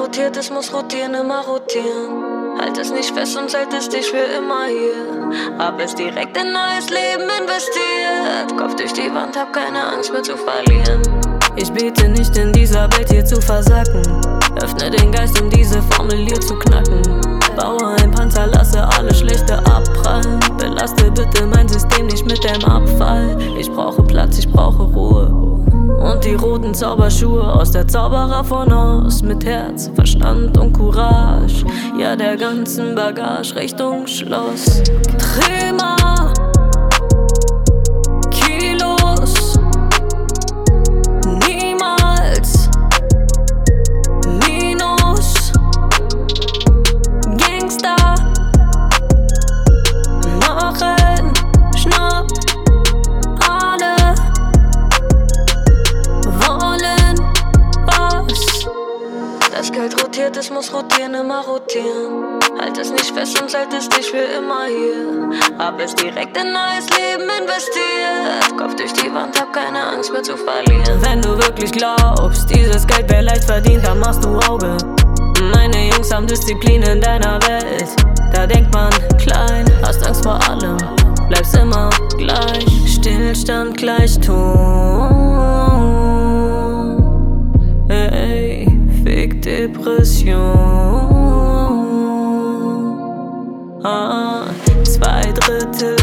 rotiert, es muss rotieren, immer rotieren. Halt es nicht fest und halt es dich für immer hier. Hab es direkt in neues Leben investiert. Kopf durch die Wand, hab keine Angst mehr zu verlieren. Ich bete nicht in dieser Welt hier zu versacken. Öffne den Geist, um diese Formel hier zu knacken. Baue ein Panzer, lasse alles Schlechte abprallen. Belaste bitte mein System nicht mit dem Abfall. Ich brauche Platz, ich brauche Ruhe. Und die roten Zauberschuhe aus der Zauberer von Oz. Mit Herz, Verstand und Courage. Ja, der ganzen Bagage Richtung Schloss. Trema, Kilos, niemals Minus. Gangster, machen, schnapp. Das Geld rotiert, es muss rotieren, immer rotieren. Halt es nicht fest und halt es dich für immer hier. Hab es direkt in neues Leben investiert. Kopf durch die Wand, hab keine Angst mehr zu verlieren. Wenn du wirklich glaubst, dieses Geld wäre leicht verdient, dann machst du Auge. Meine Jungs haben Disziplin in deiner Welt. Da denkt man klein, hast Angst vor allem, bleibst immer gleich. Stillstand gleich Ton. Ey, fick Depression. 2/3